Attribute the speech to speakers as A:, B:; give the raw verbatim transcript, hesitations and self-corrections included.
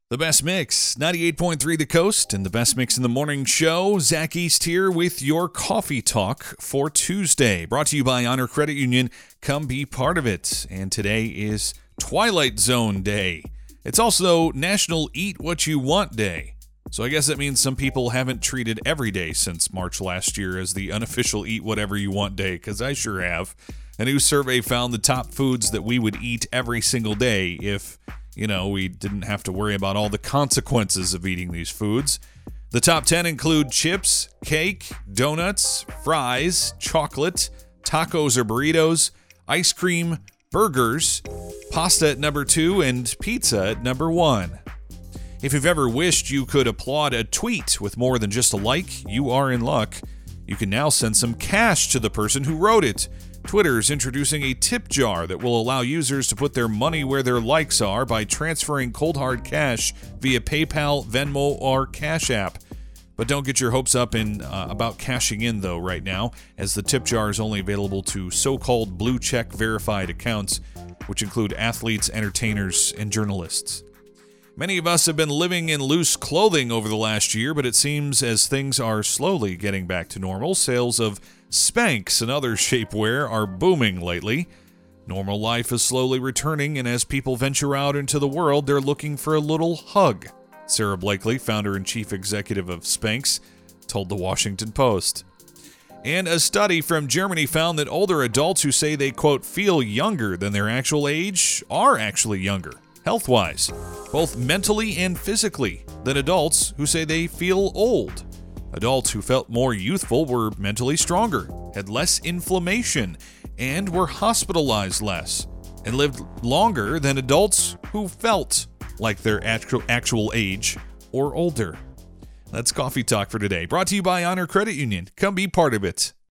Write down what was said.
A: The Best Mix, ninety-eight point three The Coast, and The Best Mix in the Morning Show. Zach East here with your Coffee Talk for Tuesday. Brought to you by Honor Credit Union. Come be part of it. And today is Twilight Zone Day. It's also National Eat What You Want Day. So I guess that means some people haven't treated every day since March last year as the unofficial Eat Whatever You Want Day, because I sure have. A new survey found the top foods that we would eat every single day if, you know, we didn't have to worry about all the consequences of eating these foods. The top ten include chips, cake, donuts, fries, chocolate, tacos or burritos, ice cream, burgers, pasta at number two, and pizza at number one. If you've ever wished you could applaud a tweet with more than just a like, you are in luck. You can now send some cash to the person who wrote it. Twitter's introducing a tip jar that will allow users to put their money where their likes are by transferring cold hard cash via PayPal, Venmo, or Cash App. But don't get your hopes up in uh, about cashing in, though, right now, as the tip jar is only available to so-called blue check verified accounts, which include athletes, entertainers, and journalists. Many of us have been living in loose clothing over the last year, but it seems as things are slowly getting back to normal, sales of Spanx and other shapewear are booming lately. Normal life is slowly returning, and as people venture out into the world, they're looking for a little hug. Sarah Blakely, founder and chief executive of Spanx, told the Washington Post. And a study from Germany found that older adults who say they, quote, feel younger than their actual age are actually younger, health-wise, both mentally and physically, than adults who say they feel old. Adults who felt more youthful were mentally stronger, had less inflammation, and were hospitalized less, and lived longer than adults who felt like their actual, actual age or older. That's Coffee Talk for today, brought to you by Honor Credit Union. Come be part of it.